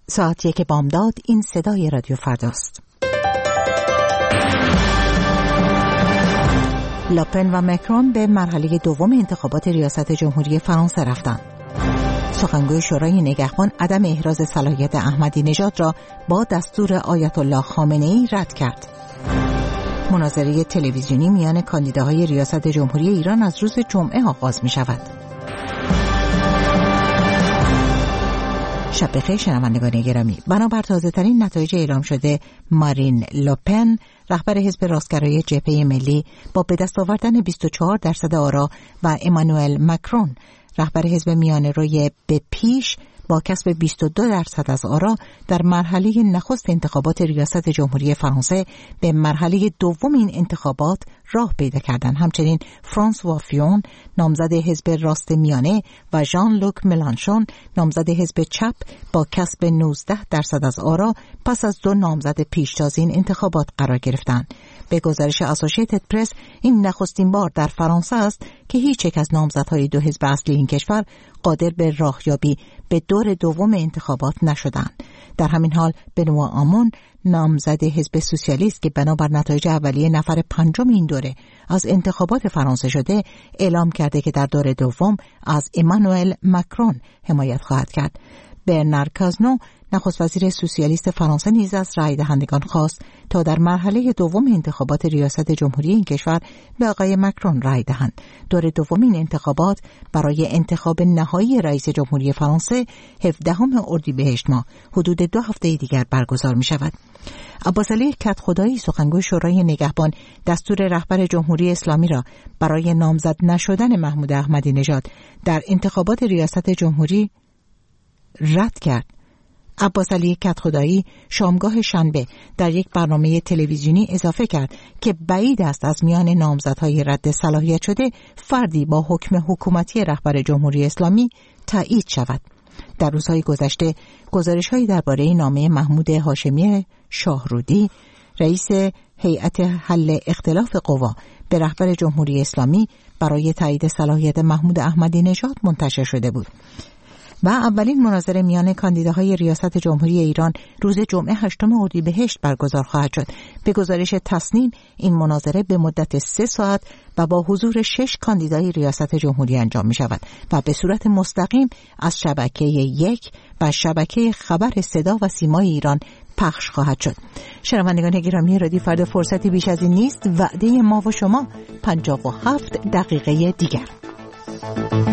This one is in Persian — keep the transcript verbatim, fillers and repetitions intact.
ساعت یک بامداد. این صدای رادیو فرداست. لاپن و مکرون به مرحله دوم انتخابات ریاست جمهوری فرانسه رفتند. سخنگوی شورای نگهبان عدم احراز صلاحیت احمدی نژاد را با دستور آیت الله خامنه‌ای رد کرد. مناظره تلویزیونی میان کاندیداهای ریاست جمهوری ایران از روز جمعه آغاز می شود. شب بخیر شنوندگان گرامی. بنابر تازه‌ترین نتایج اعلام شده، مارین لوپن رهبر حزب راستگرای جبهه ملی با به دست آوردن بیست و چهار درصد آرا و امانوئل مکرون رهبر حزب میانه‌روی به پیش با کسب بیست و دو درصد از آرا در مرحله نخست انتخابات ریاست جمهوری فرانسه به مرحله دوم این انتخابات راه پیدا کردند. همچنین فرانسوا فیون نامزد حزب راست میانه و ژان لوک ملانشون نامزد حزب چپ با کسب نوزده درصد از آرا پس از دو نامزد پیشتاز این انتخابات قرار گرفتند. به گزارش اسوسییتد پرس، این نخستین بار در فرانسه است که هیچ یک از نامزدهای دو حزب اصلی این کشور قادر به راهیابی به دور دوم انتخابات نشدند. در همین حال بنوا آمون نامزد حزب سوسیالیست که بنابر نتایج اولیه نفر پنجم این دوره از انتخابات فرانسه شده، اعلام کرده که در دور دوم از امانوئل مکرون حمایت خواهد کرد. برنار کازنو نخست وزیر سوسیالیست فرانسه نیز از رای دهندگان خواست تا در مرحله دوم انتخابات ریاست جمهوری این کشور به آقای مکرون رای دهند. دور دوم این انتخابات برای انتخاب نهایی رئیس جمهوری فرانسه هفدهم اردیبهشت ماه حدود دو هفته دیگر برگزار می شود. عباسعلی کدخدایی سخنگوی شورای نگهبان دستور رهبر جمهوری اسلامی را برای نامزد نشدن محمود احمدی نژاد در انتخابات ریاست جمهوری رد کرد. عباسعلی کدخدایی شامگاه شنبه در یک برنامه تلویزیونی اضافه کرد که بعید است از میان نامزدهای رد صلاحیت شده فردی با حکم حکومتی رهبر جمهوری اسلامی تایید شود. در روزهای گذشته گزارش‌هایی درباره نامه محمود هاشمی شاهرودی رئیس هیئت حل اختلاف قوا به رهبر جمهوری اسلامی برای تایید صلاحیت محمود احمدی نژاد منتشر شده بود. و اولین مناظره میان کاندیداهای ریاست جمهوری ایران روز جمعه هشتم اردیبهشت برگزار خواهد شد. به گزارش تصنیم این مناظره به مدت سه ساعت و با حضور شش کاندیدای ریاست جمهوری انجام می شود و به صورت مستقیم از شبکه یک و شبکه خبر صدا و سیمای ایران پخش خواهد شد. شنوندگان گرامی رادیو فردا، فرصتی بیش از این نیست. وعده ما و شما پنجاه و هفت دقیقه دیگر.